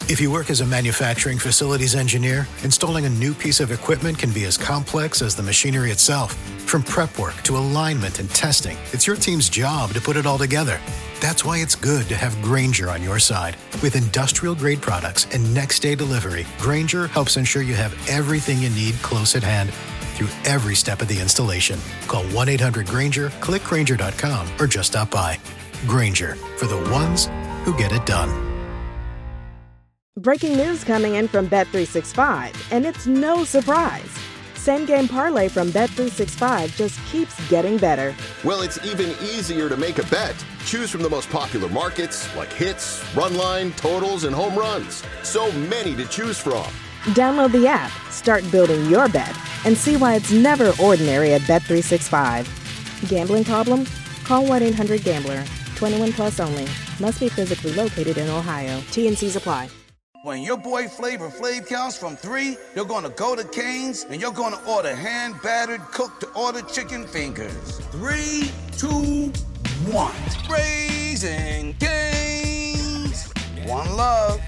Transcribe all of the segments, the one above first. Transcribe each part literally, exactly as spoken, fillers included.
If you work as a manufacturing facilities engineer, installing a new piece of equipment can be as complex as the machinery itself. From prep work to alignment and testing, it's your team's job to put it all together. That's why it's good to have Grainger on your side. With industrial-grade products and next-day delivery, Grainger helps ensure you have everything you need close at hand through every step of the installation. Call one eight hundred Grainger, click Grainger dot com, or just stop by. Grainger, for the ones who get it done. Breaking news coming in from Bet three sixty-five, and it's no surprise. Same Game Parlay from Bet three sixty-five just keeps getting better. Well, it's even easier to make a bet. Choose from the most popular markets like hits, run line, totals, and home runs. So many to choose from. Download the app, start building your bet, and see why it's never ordinary at Bet three sixty-five. Gambling problem? Call one eight hundred gambler. twenty-one plus only. Must be physically located in Ohio. T and C's apply. When your boy Flavor Flav counts from three, you're gonna go to Cane's and you're gonna order hand-battered, cooked-to-order chicken fingers. Three, two, one. Raising Cane's. One love.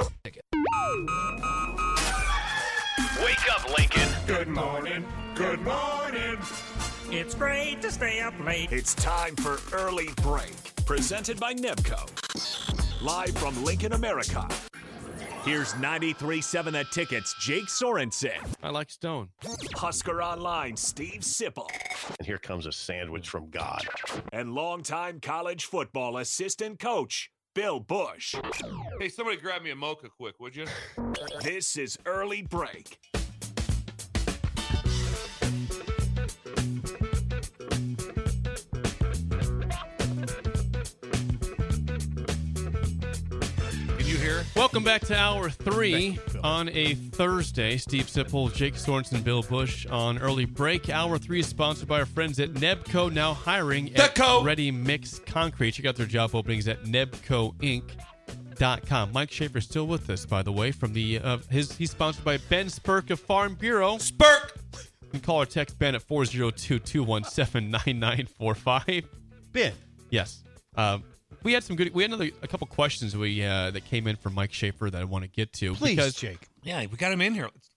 Wake up, Lincoln. Good morning. Good morning. It's great to stay up late. It's time for Early Break, presented by Nebco. Live from Lincoln, America. Here's ninety-three point seven The Ticket's Jake Sorensen. I like Stone. Husker Online, Steve Sipple. And here comes a sandwich from God. And longtime college football assistant coach, Bill Bush. Hey, somebody grab me a mocha quick, would you? This is Early Break. Welcome back to hour three on a Thursday. Steve Sipple, Jake Sorensen, Bill Bush on Early Break. Hour three is sponsored by our friends at Nebco, now hiring at Nebco. Ready Mix Concrete. Check out their job openings at nebco inc dot com. Mike Schaefer still with us, by the way, from the uh, his he's sponsored by Ben Spirk of Farm Bureau. Spirk! You can call or text Ben at four oh two, two one seven, nine nine four five. Ben. Yes. Um, We had some good. We had another a couple questions we uh, that came in from Mike Schaefer that I want to get to. Please, because, Jake. Yeah, we got him in here. Let's,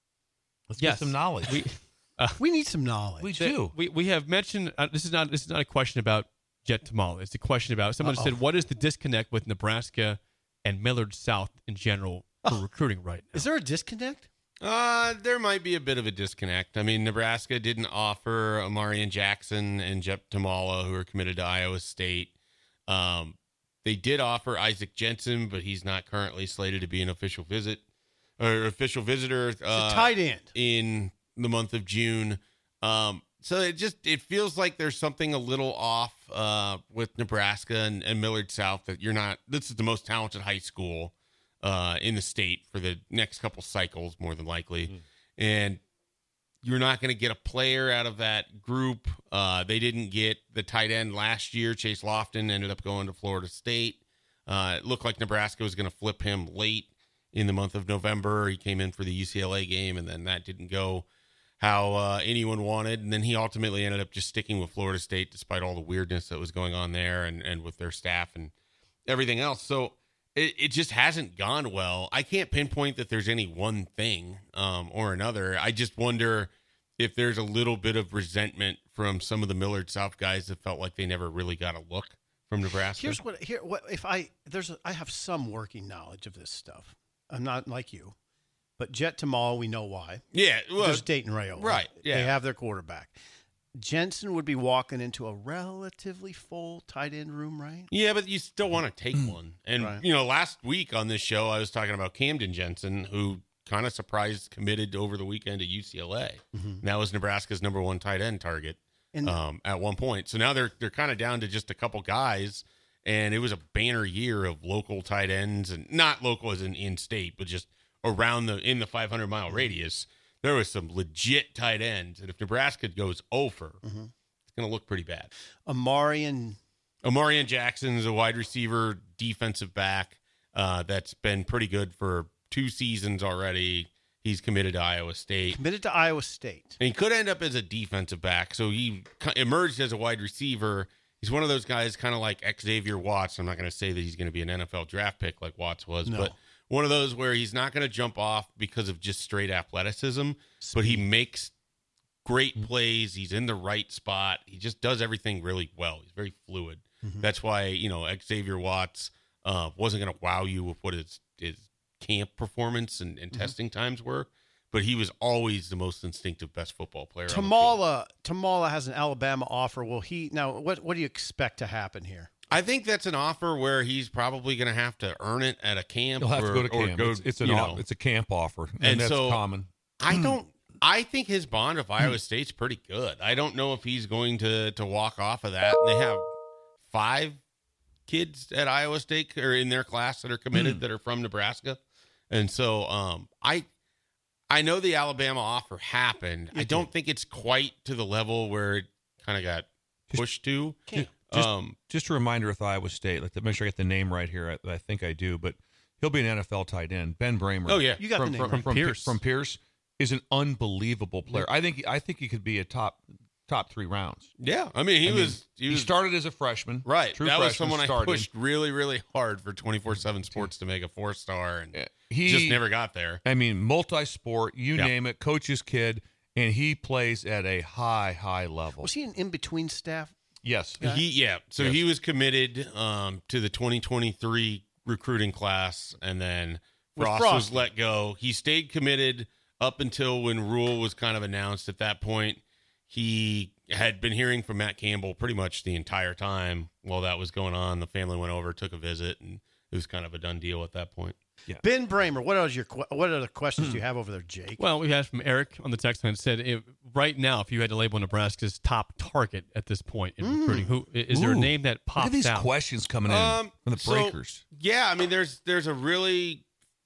let's yes, get some knowledge. We, uh, we need some knowledge. We do. We we have mentioned uh, this is not this is not a question about Jet Tamale. It's a question about someone Uh-oh. said, what is the disconnect with Nebraska and Millard South in general for Oh. recruiting right now? Is there a disconnect? Uh, there might be a bit of a disconnect. I mean, Nebraska didn't offer Amarian Jackson and Jep Tamala, who are committed to Iowa State. Um, they did offer Isaac Jensen, but he's not currently slated to be an official visit or official visitor. Uh, It's a tight end in the month of June. Um, so it just it feels like there's something a little off uh, with Nebraska and, and Millard South that you're not. This is the most talented high school uh, in the state for the next couple cycles, more than likely, mm. and you're not going to get a player out of that group. Uh, they didn't get the tight end last year. Chase Lofton ended up going to Florida State. Uh, it looked like Nebraska was going to flip him late in the month of November. He came in for the U C L A game, and then that didn't go how uh, anyone wanted. And then he ultimately ended up just sticking with Florida State despite all the weirdness that was going on there and, and with their staff and everything else. So it, it just hasn't gone well. I can't pinpoint that there's any one thing um, or another. I just wonder if there's a little bit of resentment from some of the Millard South guys that felt like they never really got a look from Nebraska. Here's what here what if I there's a, I have some working knowledge of this stuff. I'm not like you. But Jet Tamal, we know why. Yeah, well, there's Dayton Rayola. Right. Yeah. They have their quarterback. Jensen would be walking into a relatively full tight end room, right? Yeah, but you still want to take one. And, right. you know, last week on this show, I was talking about Camden Jensen, who kind of surprised committed over the weekend at U C L A. Mm-hmm. And that was Nebraska's number one tight end target and, um, at one point. So now they're they're kind of down to just a couple guys, and it was a banner year of local tight ends, and not local as in in-state, but just around the in the five hundred mile radius. There was some legit tight ends, and if Nebraska goes over, mm-hmm. it's going to look pretty bad. Amarian Amarian Jackson is a wide receiver, defensive back uh, that's been pretty good for two seasons already. He's committed to Iowa State. Committed to Iowa State. And he could end up as a defensive back, so he emerged as a wide receiver. He's one of those guys kind of like Xavier Watts. I'm not going to say that he's going to be an N F L draft pick like Watts was, no. but one of those where he's not going to jump off because of just straight athleticism, Speed. But he makes great plays. He's in the right spot. He just does everything really well. He's very fluid. Mm-hmm. That's why, you know, Xavier Watts uh, wasn't going to wow you with what his, his camp performance and, and mm-hmm. testing times were, but he was always the most instinctive, best football player. Tamala, Tamala has an Alabama offer. Will he now? What what do you expect to happen here? I think that's an offer where he's probably going to have to earn it at a camp. He'll have or, to go to camp. Go, it's it's, an off, it's a camp offer, and, and that's so common. I don't. I think his bond of Iowa State's pretty good. I don't know if he's going to to walk off of that. They have five kids at Iowa State or in their class that are committed mm. that are from Nebraska. And so um, I I know the Alabama offer happened. You I don't did. think it's quite to the level where it kind of got pushed to. Just, um, just a reminder with Iowa State, like to make sure I get the name right here. I, I think I do, but he'll be an N F L tight end. Ben Bramer. Oh yeah, you got from, the name from, right. from Pierce. From Pierce is an unbelievable player. I think I think he could be a top top three rounds. Yeah, I mean he I was mean, he was he started as a freshman, right? True that freshman was someone started. I pushed really really hard for twenty-four seven Sports to make a four star, and yeah. he just never got there. I mean, multi-sport, you yep. name it, coach's kid, and he plays at a high high level. Was he an in between staff? Yes, guy? he yeah. So yes. he was committed um, to the twenty twenty-three recruiting class, and then Frost, Frost was let go. He stayed committed up until when Rule was kind of announced. At that point, he had been hearing from Matt Campbell pretty much the entire time while that was going on. The family went over, took a visit, and it was kind of a done deal at that point. Yeah. Ben Bramer, what are your what other questions do you have over there, Jake? Well, we had from Eric on the text line said, if, right now, if you had to label Nebraska's top target at this point in mm. recruiting, who is Ooh. there a name that pops Look at these out? questions coming in um, from the so, breakers. Yeah, I mean, there's there's a really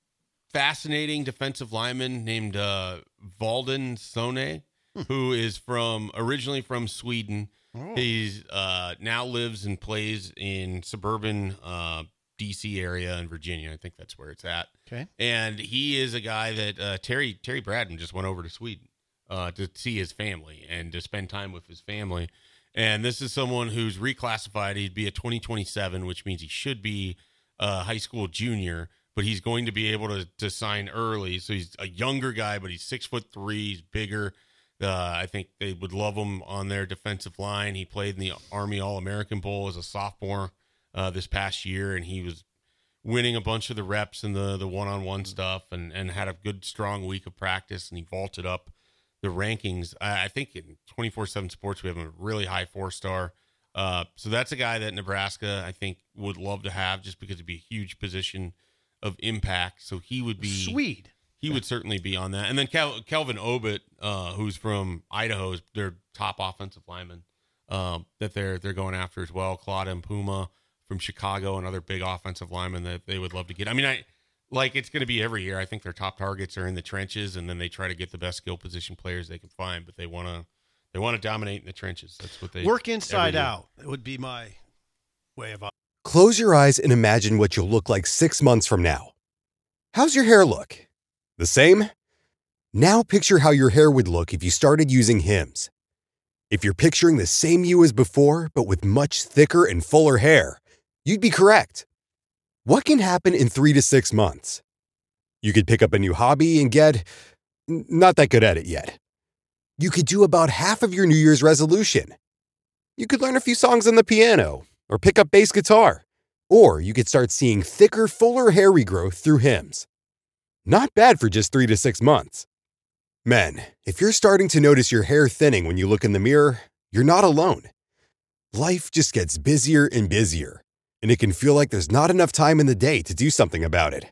fascinating defensive lineman named uh, Valden Sone, hmm. who is from originally from Sweden. Oh. He's uh, now lives and plays in suburban uh, D C area in Virginia. I think that's where it's at. Okay. And he is a guy that uh, Terry Terry Bradden just went over to Sweden uh, to see his family and to spend time with his family. And this is someone who's reclassified. He'd be a twenty twenty-seven, which means he should be a high school junior, but he's going to be able to to sign early. So he's a younger guy, but he's six foot three. He's bigger. Uh, I think they would love him on their defensive line. He played in the Army All-American Bowl as a sophomore uh, this past year, and he was winning a bunch of the reps and the the one-on-one stuff, and, and had a good, strong week of practice, and he vaulted up the rankings. I, I think in twenty-four seven Sports, we have a really high four-star. Uh, so that's a guy that Nebraska, I think, would love to have just because it'd be a huge position of impact. So he would be Swede. He would certainly be on that. And then Cal- Kelvin Obit, uh, who's from Idaho, is their top offensive lineman um, that they're they're going after as well. Claude Mpuma from Chicago, another big offensive lineman that they would love to get. I mean, I like it's going to be every year. I think their top targets are in the trenches, and then they try to get the best skill position players they can find. But they want to they want to dominate in the trenches. That's what they work inside out. It would be my way of. Close your eyes and imagine what you'll look like six months from now. How's your hair look? The same? Now picture how your hair would look if you started using Hims. If you're picturing the same you as before, but with much thicker and fuller hair, you'd be correct. What can happen in three to six months? You could pick up a new hobby and get not that good at it yet. You could do about half of your New Year's resolution. You could learn a few songs on the piano or pick up bass guitar. Or you could start seeing thicker, fuller hair regrowth through Hims. Not bad for just three to six months. Men, if you're starting to notice your hair thinning when you look in the mirror, you're not alone. Life just gets busier and busier, and it can feel like there's not enough time in the day to do something about it.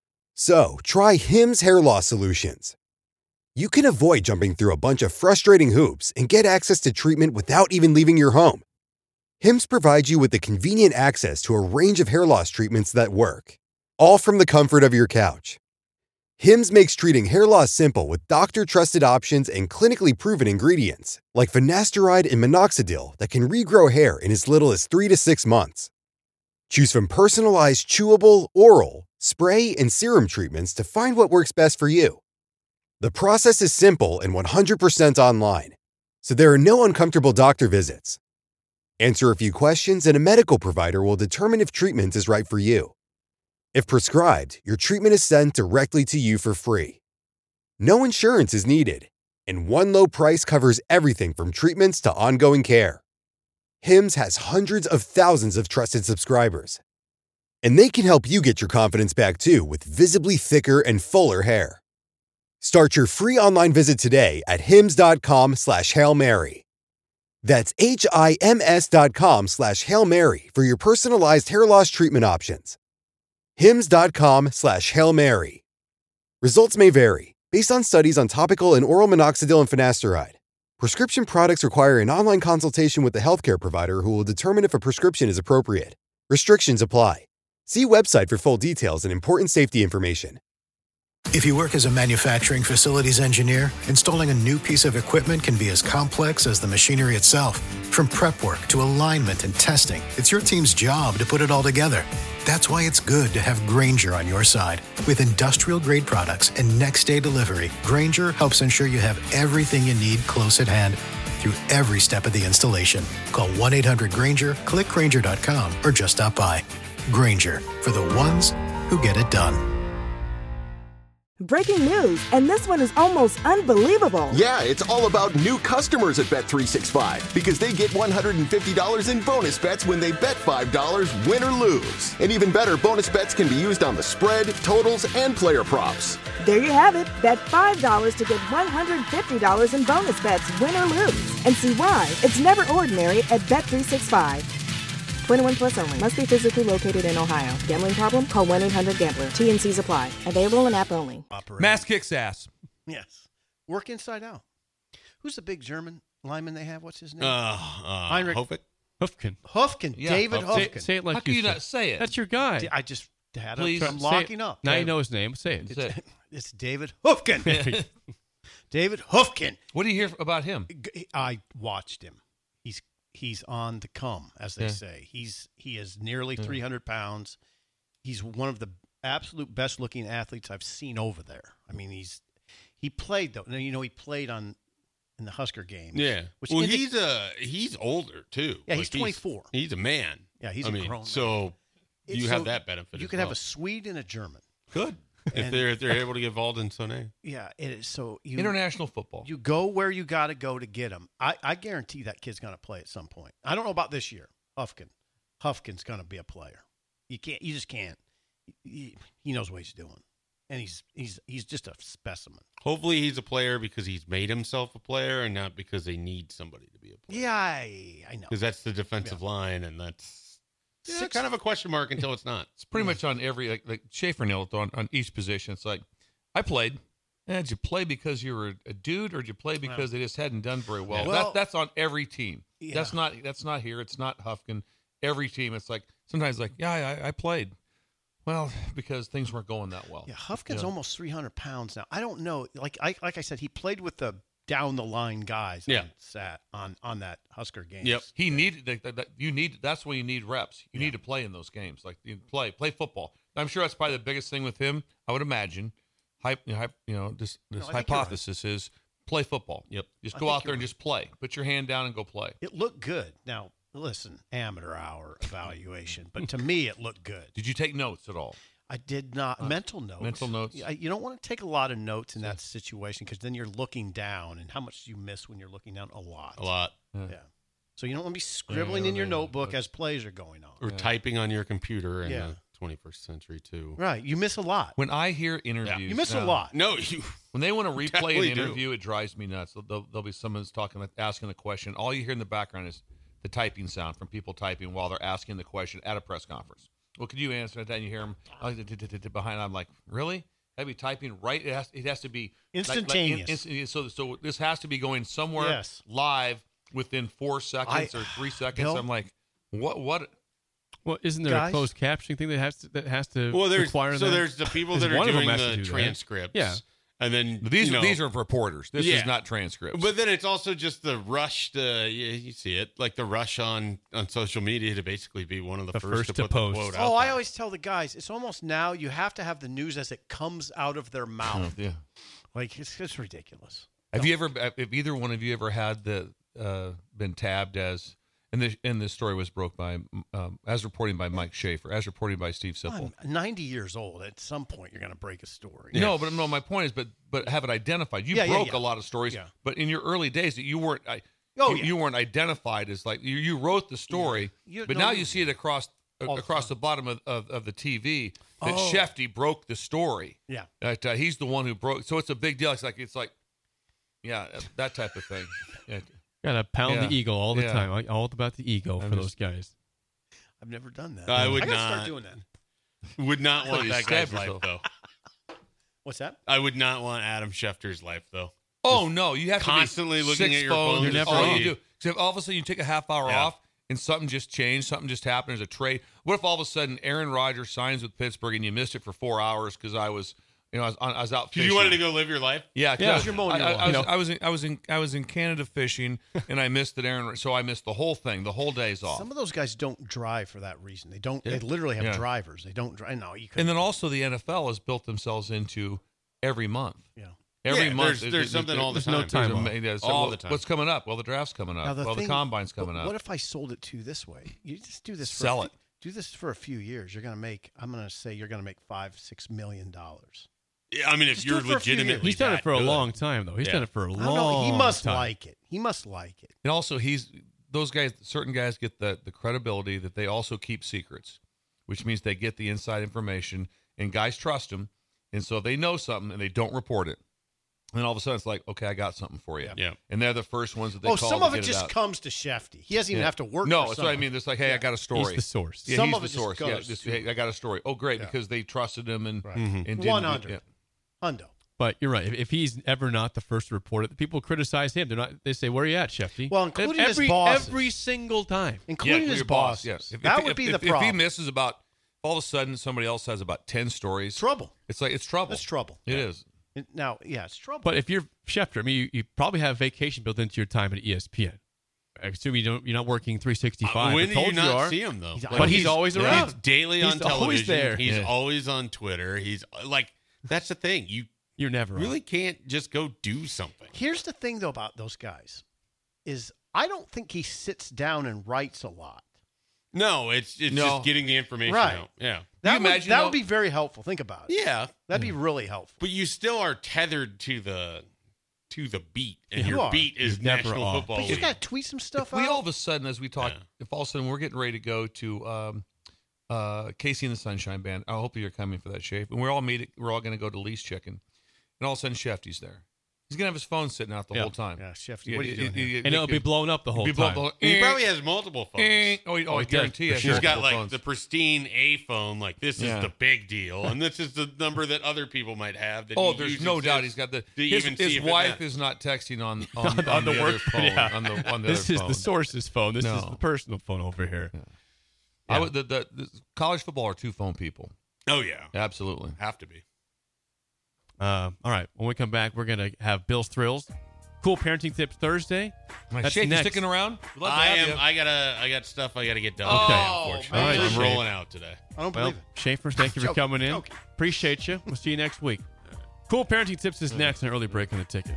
So, try Hims Hair Loss Solutions. You can avoid jumping through a bunch of frustrating hoops and get access to treatment without even leaving your home. Hims provides you with the convenient access to a range of hair loss treatments that work, all from the comfort of your couch. Hims makes treating hair loss simple with doctor-trusted options and clinically proven ingredients, like finasteride and minoxidil that can regrow hair in as little as three to six months. Choose from personalized chewable, oral, spray, and serum treatments to find what works best for you. The process is simple and one hundred percent online, so there are no uncomfortable doctor visits. Answer a few questions and a medical provider will determine if treatment is right for you. If prescribed, your treatment is sent directly to you for free. No insurance is needed, and one low price covers everything from treatments to ongoing care. Hims has hundreds of thousands of trusted subscribers, and they can help you get your confidence back too with visibly thicker and fuller hair. Start your free online visit today at hims.com slash Hail Mary. That's H-I-M-S dot com slash Hail Mary for your personalized hair loss treatment options. Hims.com slash Hail Mary. Results may vary based on studies on topical and oral minoxidil and finasteride. Prescription products require an online consultation with the healthcare provider who will determine if a prescription is appropriate. Restrictions apply. See website for full details and important safety information. If you work as a manufacturing facilities engineer, installing a new piece of equipment can be as complex as the machinery itself. From prep work to alignment and testing, it's your team's job to put it all together. That's why it's good to have Grainger on your side. With industrial-grade products and next-day delivery, Grainger helps ensure you have everything you need close at hand through every step of the installation. Call one eight hundred Grainger, click Grainger dot com, or just stop by. Grainger, for the ones who get it done. Breaking news, and this one is almost unbelievable. Yeah, it's all about new customers at Bet three sixty-five because they get one hundred fifty dollars in bonus bets when they bet five dollars, win or lose. And even better, bonus bets can be used on the spread, totals, and player props. There you have it. Bet five dollars to get one hundred fifty dollars in bonus bets, win or lose. And see why it's never ordinary at Bet three sixty-five. twenty-one plus only. Must be physically located in Ohio. Gambling problem? Call one eight hundred gambler. T N Cs apply. Available in app only. Operator. Mass kicks ass. Yes. Work inside out. Who's the big German lineman they have? What's his name? Uh, uh, Heinrich Hofik? Hufkin. Hufkin. Yeah, David Hufkin. Hufkin. Say, say it like How can you said. not say it? That's your guy. I just had Please, a, I'm say locking it. up. Now you know his name. Say it. Say it. It's David Hufkin. David Hufkin. What do you hear about him? I watched him. He's he's on the come, as they Yeah. say. He's he is nearly Yeah. three hundred pounds. He's one of the absolute best looking athletes I've seen over there. I mean, he's he played though. You know, he played on in the Husker games. Yeah. Which well, indi- he's uh he's older too. Yeah, he's Like, twenty-four. He's, a man. Yeah, he's I a mean, grown man. So It's you so- have that benefit. You as could well. have a Swede and a German. Good. If And- they're if they're able to get Valden Soné. Yeah, it is. So you International football. You go where you got to go to get him. I, I guarantee that kid's going to play at some point. I don't know about this year. Hufkin, Hufkin's going to be a player. You can't. You just can't. He, he knows what he's doing, and he's he's he's just a specimen. Hopefully he's a player because he's made himself a player and not because they need somebody to be a player. Yeah, I, I know. Because that's the defensive line, and that's yeah, Six- kind of a question mark until it's not. It's pretty much on every, like, like Schaefer nailed it on, on each position. It's like, I played. Eh, did you play because you were a dude, or did you play because they just hadn't done very well? Well- that, that's on every team. Yeah. That's not that's not here. It's not Hufkin. Every team. It's like sometimes like, yeah, I, I played. Well, because things weren't going that well. Yeah, Hufkin's Yeah. almost three hundred pounds now. I don't know. Like I like I said, he played with the down the line guys. Yeah. on sat on on that Husker game. Yep. He needed that, that, that- you need that's when you need reps. You need to play in those games. Like you play play football. I'm sure that's probably the biggest thing with him. I would imagine. Hype, you know, hype, you know this this No, I think you're right. hypothesis is play football. Yep. Just I go think out there you're and right. just play. Put your hand down and go play. It looked good. Now listen, amateur hour evaluation, but to me it looked good. Did you take notes at all? I did not. mental notes. mental notes. I, you don't want to take a lot of notes in that situation because then you're looking down, and how much do you miss when you're looking down? A lot. A lot. Yeah. So you don't want to be scribbling in your notebook as plays are going on. Or typing on your computer in Yeah. the twenty-first century too. Right. You miss a lot. When I hear interviews, You miss a now, lot. No, you When they want to replay Definitely an do. interview, it drives me nuts. There'll, there'll be someone's talking, asking a question. All you hear in the background is the typing sound from people typing while they're asking the question at a press conference. Well, could you answer that? And you hear them behind. I'm like, really? That'd be typing right. It has, it has to be like- like in- Instantaneous. instant- so, so this has to be going somewhere Yes. live within four seconds I- or three seconds. Bill? I'm like, what? What? Well, isn't there Guys? a closed captioning thing that has to that has to Well, there's require so that? there's the people Because that are one of them doing has to the do that. transcripts. Yeah. And then These you are know, these are reporters. This Yeah. is not transcripts. But then it's also just the rush to yeah, you see it like the rush on on social media to basically be one of the, The first, first to to put post. the quote out Oh, I there. always tell the guys, it's almost now you have to have the news as it comes out of their mouth. yeah. Like, it's, it's ridiculous. Have you ever? Have either one of you ever had the uh, been tabbed as And the and this story was broke by, um, as reporting by Mike Schaefer, as reporting by Steve Sipple. I'm ninety years old. At some point, you're going to break a story. No, but no. My point is, but but have it identified. You Yeah, yeah, broke yeah. a lot of stories, Yeah. but in your early days, you weren't. I, Oh, you, yeah. you weren't identified as like you. You wrote the story, You- but no, now you- you see it across All the across the bottom of, of, of the T V that Oh. Shefty broke the story. Yeah. That uh, he's the one who broke. So it's a big deal. It's like it's like, yeah, that type of thing. Yeah. Gotta pound Yeah. the ego all the Yeah. time. Like, all about the ego I'm for just- those guys. I've never done that. I would I gotta not start doing that. Would not So want you that stab guy's life yourself. though. What's that? I would not want Adam Schefter's life though. Oh no, you have constantly to be looking six at your phones. phone. You're to never all see- you do. So if all of a sudden you take a half hour Yeah. off and something just changed, something just happened, there's a trade. What if all of a sudden Aaron Rodgers signs with Pittsburgh and you missed it for four hours because I was, you know, I was, on, I was out Because fishing. you wanted to go live your life. Yeah, 'cause Yeah. I was, You're mowing I, your I- lawn. I was, You know. I was in I was in I was in Canada fishing and I missed that Aaron. So I missed the whole thing. The whole day's off. Some of those guys don't drive for that reason. They don't. Yeah. They literally have Yeah. drivers. They don't drive. No, you couldn't. And then also the N F L has built themselves into every month. Yeah. Every Yeah, month, there's- there's something all the There's no time. time There's a- off. yeah, so All what- the time. What's coming up? Well, the draft's coming up. Now, the well, thing- the combine's coming but up. What if I sold it to you this way? You just do this. For Sell a it. few, do this for a few years. You're going to make. I'm going to say you're going to make five, six million dollars. Yeah, I mean, if Just do you're it for a few years. legitimately, He's done it that for a good. long time, though. He's Yeah. done it for a I long don't know. He must time. like it. He must like it. And also, he's those guys. Certain guys get the the credibility that they also keep secrets, which means they get the inside information, and guys trust him. And so if they know something and they don't report it, and all of a sudden it's like, okay, I got something for you. Yeah. And they're the first ones that they Oh, call. some to of it get just out. comes to Shefty. He doesn't even Yeah. have to work. No, for that's what I someone. mean. It's like, hey, I got a story. He's the source. Yeah, Some he's of the it just source. Yeah, goes just, to- hey, I got a story. Oh, great, Yeah. because they trusted him and Right. and didn't- One hundred. yeah. Hundo. But you're right. If, if he's ever not the first to report it, people criticize him. They're not. They say, "Where are you at, Shefty?" Well, including every, his bosses. every single time. Including Yeah, his your boss. Yes. If, that if, would if, be if, the if problem. he misses about, all of a sudden somebody else has about ten stories. Trouble. It's like it's trouble. That's trouble. It is. It- Now, yeah, it's trouble. But if you're Schefter, I mean, you, you probably have vacation built into your time at E S P N. I assume you don't. You're not working three sixty-five. Uh, when I do told you not are. see him though? He's- But he's always around. He's daily He's on always television. there. He's Yeah. always on Twitter. He's like, that's the thing. You You're never really on. can't just go do something. Here's the thing, though, about those guys is I don't think he sits down and writes a lot. No, it's it's No. just getting the information Right. out. Yeah. That, you would, imagine, that though- would be very helpful. Think about it. Yeah. That'd be really helpful. But you still are tethered to the to the beat, and You your are. beat is He's never National off. Football But you League. got to tweet some stuff If we out. all of a sudden, as we talk, Yeah. if all of a sudden we're getting ready to go to um, uh, Casey and the Sunshine Band, I hope you're coming for that, Shape. And we're all meeting. We're all going to go to Lee's Chicken, and all of a sudden Shefty's there. He's going to have his phone sitting out the Yeah. whole time. Yeah, Shefty, what are you doing it- here? it- And it'll be blown up the whole be blown- time. blown- He probably has multiple phones. Eh, Oh, he- oh, Oh, I he does, guarantee for it. sure. He's got multiple like phones. the pristine A phone, like this Yeah. is the big deal, and this is the number that other people might have. That Oh, he there's uses no doubt his- he's got the. to His, even see his if it wife matters. is not texting on on, on, on the, the, work other phone. yeah. On the on the This other is phone. the source's phone. This is No. the personal phone over here. I Yeah. would, the, the, the college football are two phone people. Oh yeah, Absolutely. have to be. Uh, all right. When we come back, we're going to have Bill's Thrills. Cool Parenting Tips Thursday. That's Shape, you next. sticking around? We'd love to I have am. you. I gotta. I got stuff I gotta get done. Okay. Today, Oh, unfortunately, all right, I'm Shape. rolling out today. I don't Well, believe it. Schaefer, thank you for Joking, coming in. joking. Appreciate you. We'll see you next week. Cool Parenting Tips is next. An early break on the ticket.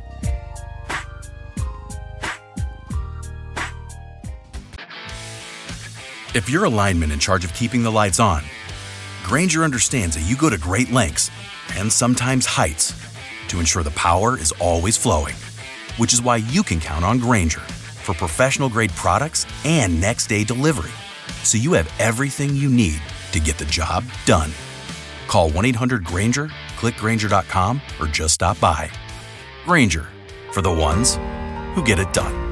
If you're a lineman in charge of keeping the lights on, Grainger understands that you go to great lengths and sometimes heights to ensure the power is always flowing, which is why you can count on Grainger for professional-grade products and next-day delivery, so you have everything you need to get the job done. Call one eight hundred Grainger, click Grainger dot com, or just stop by. Grainger, for the ones who get it done.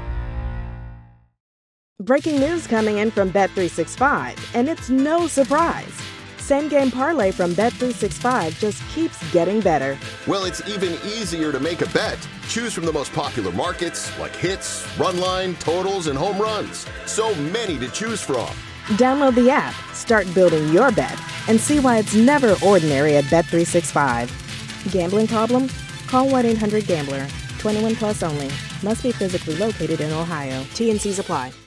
Breaking news coming in from Bet three sixty-five, and it's no surprise. Same Game Parlay from Bet three sixty-five just keeps getting better. Well, it's even easier to make a bet. Choose from the most popular markets like hits, run line, totals, and home runs. So many to choose from. Download the app, start building your bet, and see why it's never ordinary at Bet three sixty-five. Gambling problem? Call one eight hundred gambler. twenty-one plus only. Must be physically located in Ohio. T and C's apply.